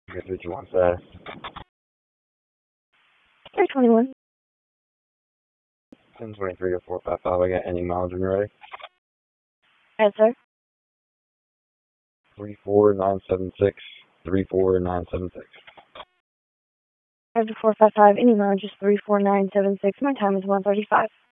Guess what you want to say? 321. 1023 to 455. I got any miles when you're ready? Yes, sir. 34976. 34976. After 455, any mileage is 34976. My time is 1:35.